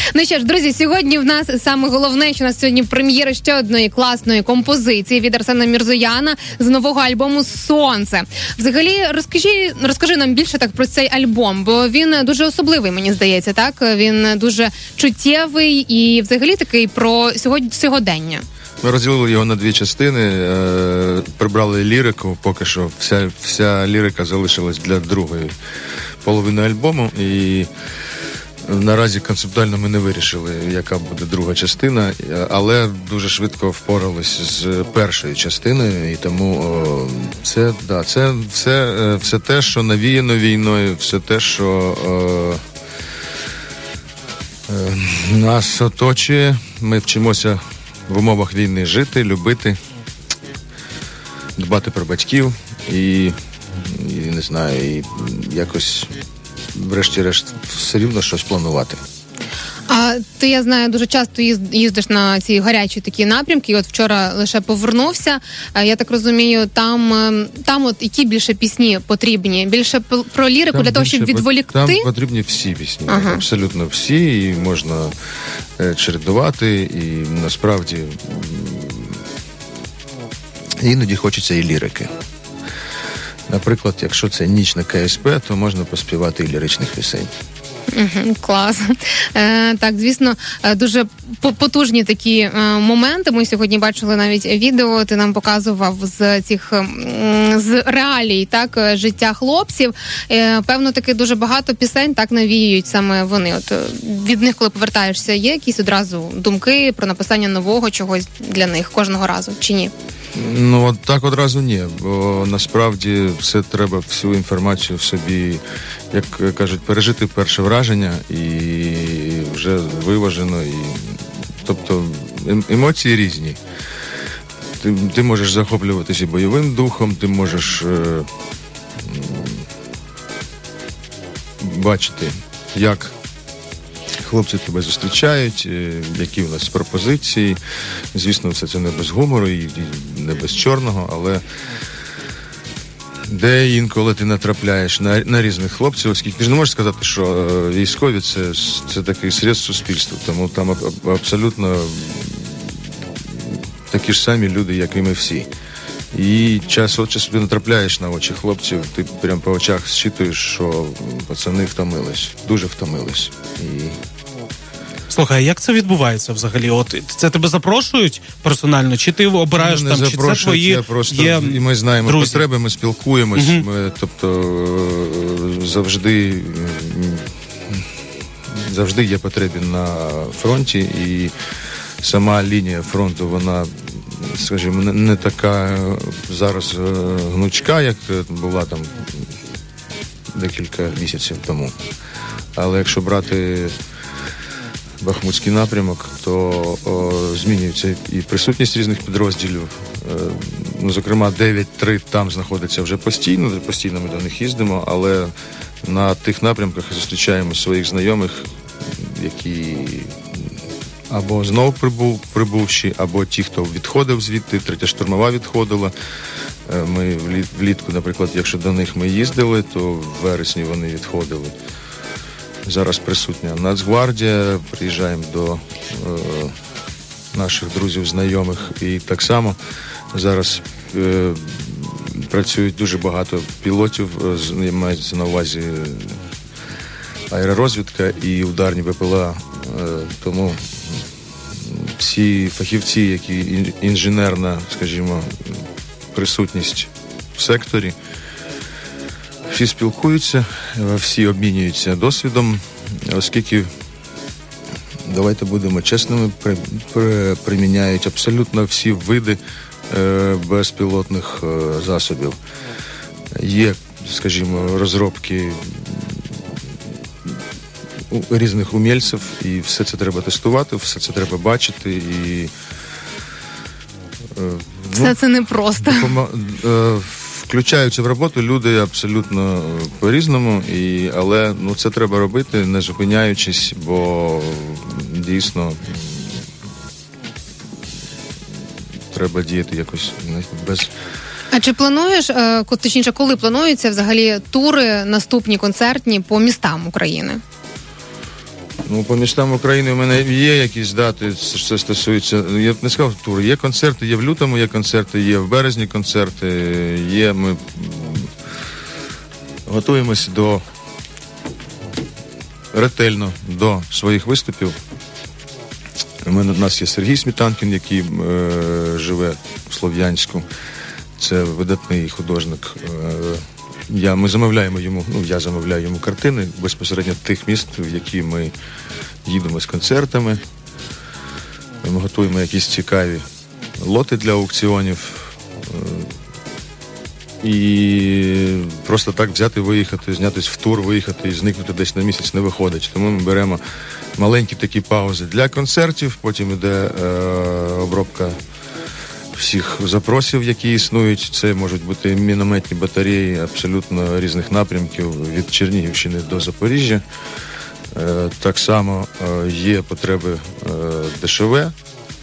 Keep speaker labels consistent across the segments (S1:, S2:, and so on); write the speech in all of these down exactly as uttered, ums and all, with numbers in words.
S1: Ну що ж, друзі, сьогодні в нас саме головне, що у нас сьогодні прем'єра ще одної класної композиції від Арсена Мірзояна з нового альбому «Сонце». Взагалі, розкажи, розкажи нам більше так про цей альбом, бо він дуже особливий, мені здається, так? Він дуже чуттєвий і взагалі такий про сьогодення.
S2: Ми розділили його на дві частини, е, прибрали лірику, поки що вся, вся лірика залишилась для другої половини альбому, і наразі концептуально ми не вирішили, яка буде друга частина, але дуже швидко впорались з першою частиною, і тому о, це, да, це все, все те, що навіяно війною, все те, що о, е, нас оточує. Ми вчимося в умовах війни жити, любити, дбати про батьків і, і не знаю, і якось врешті-решт все рівно щось планувати.
S1: А ти, я знаю, дуже часто їздиш на ці гарячі такі напрямки, і от вчора лише повернувся. Я так розумію, там, там от які більше пісні потрібні? Більше про лірику там для того, щоб відволікти?
S2: Там потрібні всі пісні, ага. Абсолютно всі, і можна чередувати, і насправді іноді хочеться і лірики. Наприклад, якщо це ніч на ка ес пе, то можна поспівати і ліричних пісень.
S1: Угу, клас. Е, так, звісно, дуже потужні такі е, моменти. Ми сьогодні бачили навіть відео, ти нам показував з цих з реалій, так, життя хлопців. Е, певно, таки дуже багато пісень так навіюють саме вони. От від них, коли повертаєшся, є якісь одразу думки про написання нового чогось для них кожного разу, чи ні?
S2: Ну, от так одразу ні, бо насправді все треба, всю інформацію в собі, як кажуть, пережити перше враження і вже виважено. І, тобто емоції різні. Ти, ти можеш захоплюватися бойовим духом, ти можеш е, бачити, як хлопці тебе зустрічають, які в нас пропозиції. Звісно, все це не без гумору і не без чорного, але де інколи ти натрапляєш на, на різних хлопців, оскільки ти ж не можеш сказати, що військові це, це такий срез суспільства, тому там абсолютно такі ж самі люди, як і ми всі. І час від часу ти натрапляєш на очі хлопців, ти прямо по очах зчитуєш, що пацани втомились, дуже втомились. І...
S3: Слухай, а як це відбувається взагалі? От це тебе запрошують персонально, чи ти обираєш там, чи це твої
S2: я просто,
S3: є
S2: і ми знаємо
S3: друзі?
S2: Потреби, ми спілкуємось, угу. ми, тобто завжди, завжди є потреби на фронті, і сама лінія фронту, вона, скажімо, не, не така зараз гнучка, як була там декілька місяців тому. Але якщо брати Бахмутський напрямок, то о, змінюється і присутність різних підрозділів. Е, ну, зокрема, дев'ять три там знаходиться вже постійно, постійно ми до них їздимо, але на тих напрямках зустрічаємо своїх знайомих, які або знов прибув, прибувші, або ті, хто відходив звідти, третя штурмова відходила. Е, ми влітку, наприклад, якщо до них ми їздили, то в вересні вони відходили. Зараз присутня Нацгвардія, приїжджаємо до е, наших друзів, знайомих, і так само зараз е, працюють дуже багато пілотів, е, мається на увазі аеророзвідка і ударні Бе Пе Ел А, е, тому всі фахівці, які інженерна, скажімо, присутність в секторі, всі спілкуються, всі обмінюються досвідом, оскільки, давайте будемо чесними, при, при, приміняють абсолютно всі види е, безпілотних е, засобів. Є, скажімо, розробки різних умільців, і все це треба тестувати, все це треба бачити. І,
S1: е, все ну, це непросто.
S2: Допомо... Е, Включаються в роботу люди абсолютно по-різному, і, але ну, це треба робити, не зупиняючись, бо дійсно треба діяти якось без...
S1: А чи плануєш, точніше, коли плануються взагалі тури наступні концертні по містам України?
S2: Ну, по містам України у мене є якісь дати, що стосується, я не сказав тури, є концерти, є в лютому, є концерти, є в березні концерти, є, ми готуємося до, ретельно до своїх виступів. У мене, у нас є Сергій Смітанкін, який е, живе в Слов'янську, це видатний художник. Е, Я, ми замовляємо йому, ну, я замовляю йому картини безпосередньо тих міст, в які ми їдемо з концертами. Ми готуємо якісь цікаві лоти для аукціонів. І просто так взяти, виїхати, знятись в тур, виїхати і зникнути десь на місяць не виходить. Тому ми беремо маленькі такі паузи для концертів, потім йде е, обробка всіх запросів, які існують. Це можуть бути мінометні батареї абсолютно різних напрямків, від Чернігівщини до Запоріжжя. Е, так само е, є потреби е, ДШВ.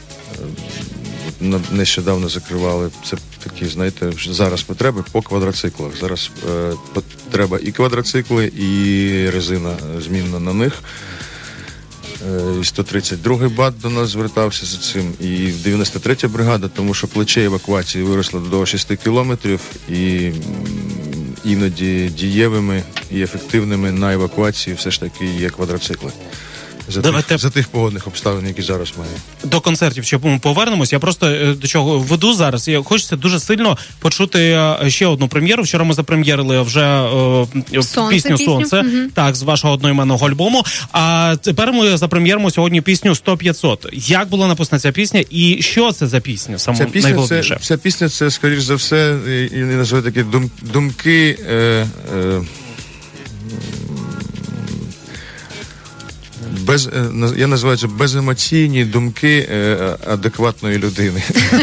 S2: Нещодавно закривали, це такі, знаєте, зараз потреби по квадроциклах. Зараз е, потреба і квадроцикли, і резина змінна на них. Е, сто тридцять другий бат до нас звертався за цим, і дев'яносто третя бригада, тому що плече евакуації виросло до шість кілометрів, і іноді дієвими і ефективними на евакуації все ж таки є квадроцикли. За тих, за тих погодних обставин, які зараз має.
S3: До концертів ще повернемось. Я просто до чого веду зараз. Я хочеться дуже сильно почути ще одну прем'єру. Вчора ми запрем'єрили вже е,
S1: Сонце,
S3: пісню
S1: пісню.
S3: «Сонце», угу. Так, з вашого одноіменного альбому. А тепер ми запрем'єримо сьогодні пісню «сто п'ятсот». Як була написана ця пісня і що це за пісня? Саме
S2: ця пісня,
S3: найголовніше.
S2: Це, ця пісня, це, скоріш за все, і, і називаю такі дум, думки... Е, е, Без, я називаю це беземоційні думки е, адекватної людини.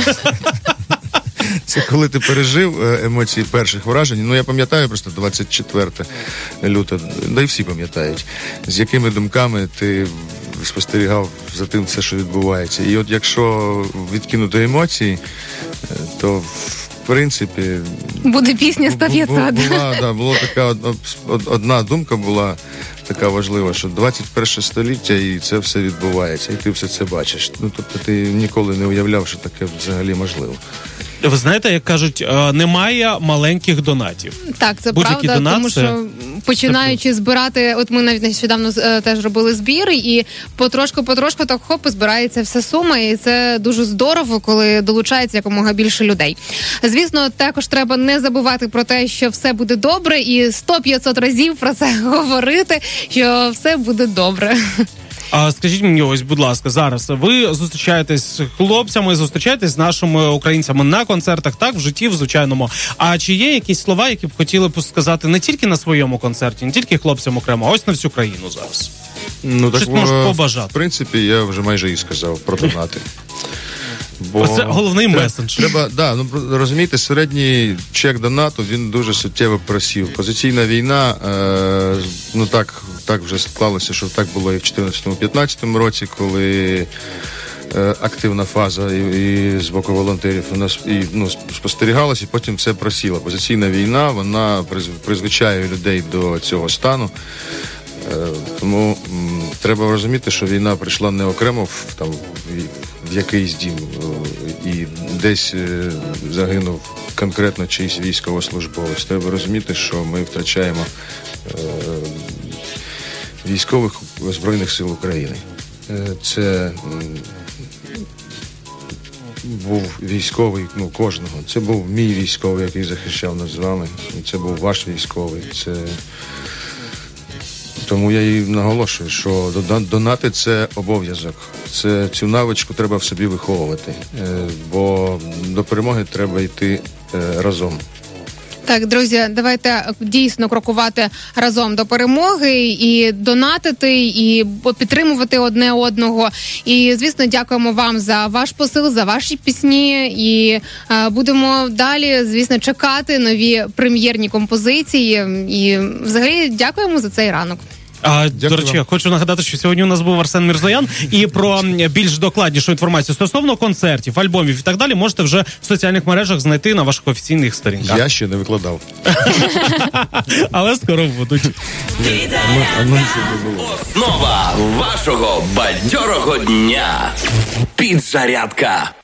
S2: Це коли ти пережив емоції перших вражень. Ну, я пам'ятаю просто двадцять четверте лютого, да й всі пам'ятають, з якими думками ти спостерігав за тим все, що відбувається. І от якщо відкинути емоції, то в принципі...
S1: Буде пісня сто п'ятсот.
S2: Була, да, була така одна думка була така важлива, що двадцять перше століття і це все відбувається, і ти все це бачиш. Ну, тобто ти ніколи не уявляв, що таке взагалі можливо.
S3: Ви знаєте, як кажуть, немає маленьких донатів.
S1: Так, це
S3: Будь-який
S1: правда,
S3: донат,
S1: тому
S3: це...
S1: що починаючи збирати, от ми навіть нещодавно теж робили збір, і потрошку-потрошку так хоп, збирається вся сума, і це дуже здорово, коли долучається якомога більше людей. Звісно, також треба не забувати про те, що все буде добре, і сто п'ятсот разів про це говорити, що все буде добре.
S3: А скажіть мені, ось, будь ласка, зараз ви зустрічаєтесь з хлопцями, зустрічаєтесь з нашими українцями на концертах, так, в житті, в звичайному. А чи є якісь слова, які б хотіли б сказати не тільки на своєму концерті, не тільки хлопцям окремо, а ось на всю країну зараз?
S2: Ну, так,
S3: щось можеш побажати?
S2: В принципі, я вже майже і сказав про донати. Бо
S3: це головний
S2: треба,
S3: меседж.
S2: Треба, да, ну, розумієте, середній чек донату, він дуже суттєво просів. Позиційна війна, е, ну так, так вже склалося, що так було і в чотирнадцятому-п'ятнадцятому році, коли е, активна фаза і, і з боку волонтерів у нас і, ну, спостерігалася, і потім це просіло. Позиційна війна, вона призвичає людей до цього стану. Тому м, треба розуміти, що війна прийшла не окремо в, там, в якийсь дім і десь е, загинув конкретно чийсь військовослужбовець. Треба розуміти, що ми втрачаємо е, військових Збройних сил України. Е, це м, був військовий, ну, кожного. Це був мій військовий, який захищав нас з вами. Це був ваш військовий. Це... Тому я і наголошую, що донати – це обов'язок. Це, цю навичку треба в собі виховувати, бо до перемоги треба йти разом.
S1: Так, друзі, давайте дійсно крокувати разом до перемоги і донатити, і підтримувати одне одного. І, звісно, дякуємо вам за ваш посил, за ваші пісні. І е, будемо далі, звісно, чекати нові прем'єрні композиції. І, взагалі, дякуємо за цей ранок.
S3: А,
S2: Дякую
S3: до речі,
S2: вам.
S3: я хочу нагадати, що сьогодні у нас був Арсен Мірзоян, і про більш докладнішу інформацію стосовно концертів, альбомів і так далі можете вже в соціальних мережах знайти на ваших офіційних сторінках.
S2: Я ще не викладав.
S3: Але скоро будуть.
S4: Основа вашого бадьорого дня. Підзарядка.